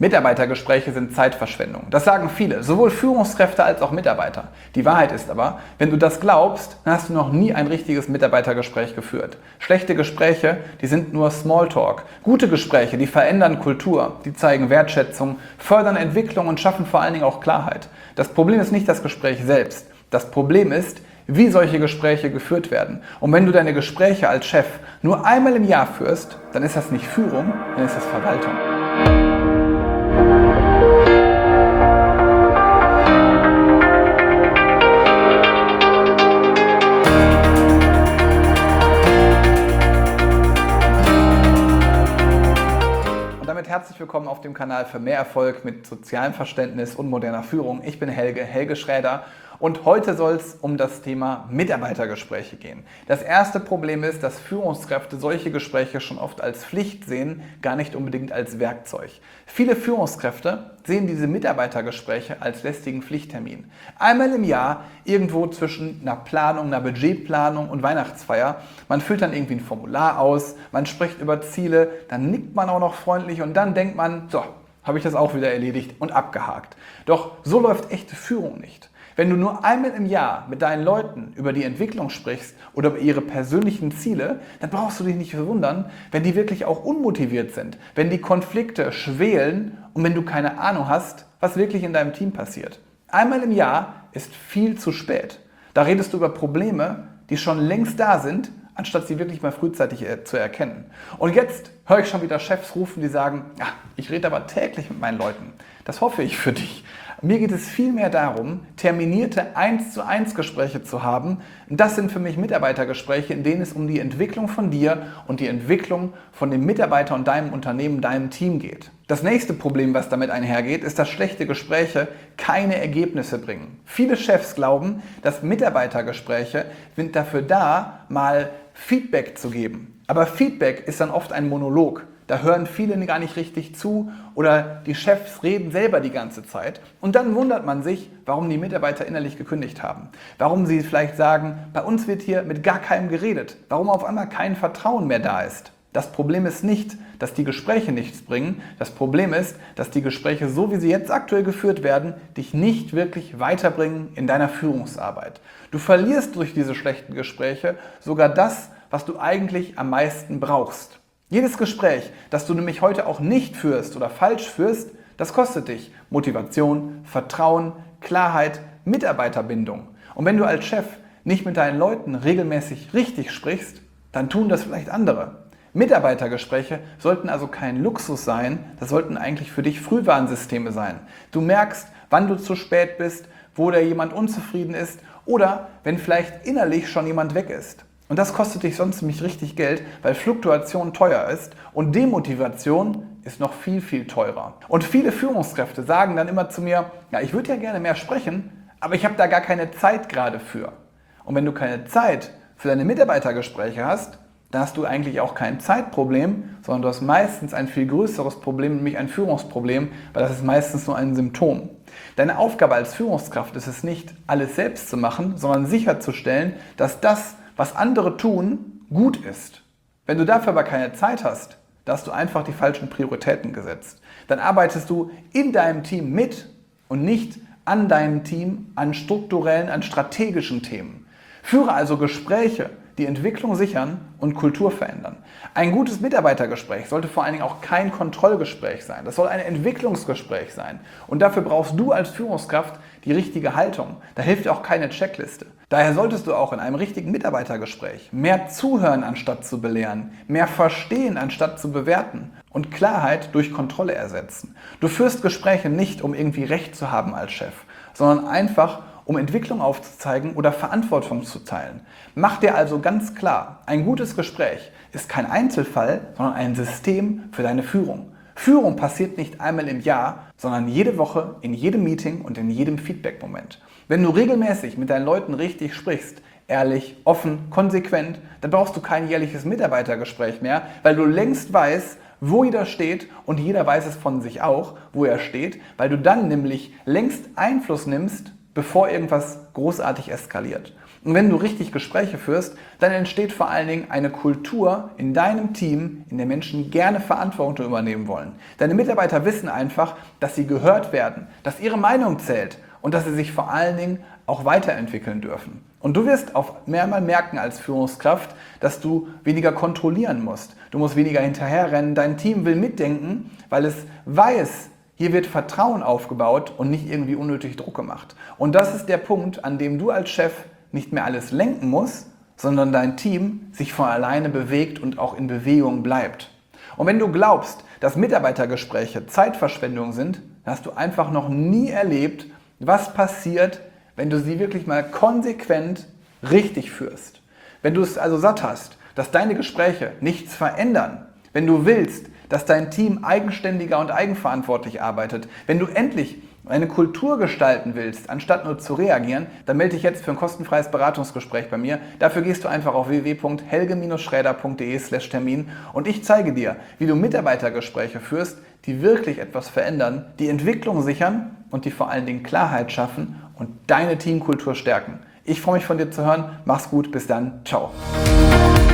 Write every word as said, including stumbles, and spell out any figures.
Mitarbeitergespräche sind Zeitverschwendung. Das sagen viele, sowohl Führungskräfte als auch Mitarbeiter. Die Wahrheit ist aber, wenn du das glaubst, dann hast du noch nie ein richtiges Mitarbeitergespräch geführt. Schlechte Gespräche, die sind nur Smalltalk. Gute Gespräche, die verändern Kultur, die zeigen Wertschätzung, fördern Entwicklung und schaffen vor allen Dingen auch Klarheit. Das Problem ist nicht das Gespräch selbst. Das Problem ist, wie solche Gespräche geführt werden. Und wenn du deine Gespräche als Chef nur einmal im Jahr führst, dann ist das nicht Führung, dann ist das Verwaltung. Herzlich willkommen auf dem Kanal für mehr Erfolg mit sozialem Verständnis und moderner Führung. Ich bin Helge, Helge Schräder, und heute soll es um das Thema Mitarbeitergespräche gehen. Das erste Problem ist, dass Führungskräfte solche Gespräche schon oft als Pflicht sehen, gar nicht unbedingt als Werkzeug. Viele Führungskräfte sehen diese Mitarbeitergespräche als lästigen Pflichttermin. Einmal im Jahr, irgendwo zwischen einer Planung, einer Budgetplanung und Weihnachtsfeier. Man füllt dann irgendwie ein Formular aus, man spricht über Ziele, dann nickt man auch noch freundlich und dann denkt man, so, habe ich das auch wieder erledigt und abgehakt. Doch so läuft echte Führung nicht. Wenn du nur einmal im Jahr mit deinen Leuten über die Entwicklung sprichst oder über ihre persönlichen Ziele, dann brauchst du dich nicht verwundern, wenn die wirklich auch unmotiviert sind, wenn die Konflikte schwelen und wenn du keine Ahnung hast, was wirklich in deinem Team passiert. Einmal im Jahr ist viel zu spät. Da redest du über Probleme, die schon längst da sind, anstatt sie wirklich mal frühzeitig zu erkennen. Und jetzt höre ich schon wieder Chefs rufen, die sagen, ja, ich rede aber täglich mit meinen Leuten. Das hoffe ich für dich. Mir geht es vielmehr darum, terminierte eins zu eins Gespräche zu haben. Das sind für mich Mitarbeitergespräche, in denen es um die Entwicklung von dir und die Entwicklung von dem Mitarbeiter und deinem Unternehmen, deinem Team geht. Das nächste Problem, was damit einhergeht, ist, dass schlechte Gespräche keine Ergebnisse bringen. Viele Chefs glauben, dass Mitarbeitergespräche sind dafür da, mal Feedback zu geben. Aber Feedback ist dann oft ein Monolog. Da hören viele gar nicht richtig zu oder die Chefs reden selber die ganze Zeit. Und dann wundert man sich, warum die Mitarbeiter innerlich gekündigt haben. Warum sie vielleicht sagen, bei uns wird hier mit gar keinem geredet. Warum auf einmal kein Vertrauen mehr da ist. Das Problem ist nicht, dass die Gespräche nichts bringen. Das Problem ist, dass die Gespräche, so wie sie jetzt aktuell geführt werden, dich nicht wirklich weiterbringen in deiner Führungsarbeit. Du verlierst durch diese schlechten Gespräche sogar das, was du eigentlich am meisten brauchst. Jedes Gespräch, das du nämlich heute auch nicht führst oder falsch führst, das kostet dich Motivation, Vertrauen, Klarheit, Mitarbeiterbindung. Und wenn du als Chef nicht mit deinen Leuten regelmäßig richtig sprichst, dann tun das vielleicht andere. Mitarbeitergespräche sollten also kein Luxus sein, das sollten eigentlich für dich Frühwarnsysteme sein. Du merkst, wann du zu spät bist, wo da jemand unzufrieden ist oder wenn vielleicht innerlich schon jemand weg ist. Und das kostet dich sonst nämlich richtig Geld, weil Fluktuation teuer ist und Demotivation ist noch viel, viel teurer. Und viele Führungskräfte sagen dann immer zu mir, ja, ich würde ja gerne mehr sprechen, aber ich habe da gar keine Zeit gerade für. Und wenn du keine Zeit für deine Mitarbeitergespräche hast, dann hast du eigentlich auch kein Zeitproblem, sondern du hast meistens ein viel größeres Problem, nämlich ein Führungsproblem, weil das ist meistens nur ein Symptom. Deine Aufgabe als Führungskraft ist es nicht, alles selbst zu machen, sondern sicherzustellen, dass das, was andere tun, gut ist. Wenn du dafür aber keine Zeit hast, da hast du einfach die falschen Prioritäten gesetzt. Dann arbeitest du in deinem Team mit und nicht an deinem Team, an strukturellen, an strategischen Themen. Führe also Gespräche, die Entwicklung sichern und Kultur verändern. Ein gutes Mitarbeitergespräch sollte vor allen Dingen auch kein Kontrollgespräch sein. Das soll ein Entwicklungsgespräch sein. Und dafür brauchst du als Führungskraft die richtige Haltung. Da hilft auch keine Checkliste. Daher solltest du auch in einem richtigen Mitarbeitergespräch mehr zuhören, anstatt zu belehren, mehr verstehen, anstatt zu bewerten und Klarheit durch Kontrolle ersetzen. Du führst Gespräche nicht, um irgendwie Recht zu haben als Chef, sondern einfach, um Entwicklung aufzuzeigen oder Verantwortung zu teilen. Mach dir also ganz klar, ein gutes Gespräch ist kein Einzelfall, sondern ein System für deine Führung. Führung passiert nicht einmal im Jahr, sondern jede Woche, in jedem Meeting und in jedem Feedback-Moment. Wenn du regelmäßig mit deinen Leuten richtig sprichst, ehrlich, offen, konsequent, dann brauchst du kein jährliches Mitarbeitergespräch mehr, weil du längst weißt, wo jeder steht und jeder weiß es von sich auch, wo er steht, weil du dann nämlich längst Einfluss nimmst, bevor irgendwas großartig eskaliert. Und wenn du richtig Gespräche führst, dann entsteht vor allen Dingen eine Kultur in deinem Team, in der Menschen gerne Verantwortung übernehmen wollen. Deine Mitarbeiter wissen einfach, dass sie gehört werden, dass ihre Meinung zählt und dass sie sich vor allen Dingen auch weiterentwickeln dürfen. Und du wirst auf mehrmal merken als Führungskraft, dass du weniger kontrollieren musst. Du musst weniger hinterherrennen. Dein Team will mitdenken, weil es weiß, hier wird Vertrauen aufgebaut und nicht irgendwie unnötig Druck gemacht. Und das ist der Punkt, an dem du als Chef nicht mehr alles lenken musst, sondern dein Team sich von alleine bewegt und auch in Bewegung bleibt. Und wenn du glaubst, dass Mitarbeitergespräche Zeitverschwendung sind, dann hast du einfach noch nie erlebt, was passiert, wenn du sie wirklich mal konsequent richtig führst. Wenn du es also satt hast, dass deine Gespräche nichts verändern, wenn du willst, dass dein Team eigenständiger und eigenverantwortlich arbeitet, wenn du endlich eine Kultur gestalten willst, anstatt nur zu reagieren, dann melde dich jetzt für ein kostenfreies Beratungsgespräch bei mir. Dafür gehst du einfach auf w w w punkt helge schräder punkt de slash Termin und ich zeige dir, wie du Mitarbeitergespräche führst, die wirklich etwas verändern, die Entwicklung sichern und die vor allen Dingen Klarheit schaffen und deine Teamkultur stärken. Ich freue mich von dir zu hören. Mach's gut, bis dann. Ciao.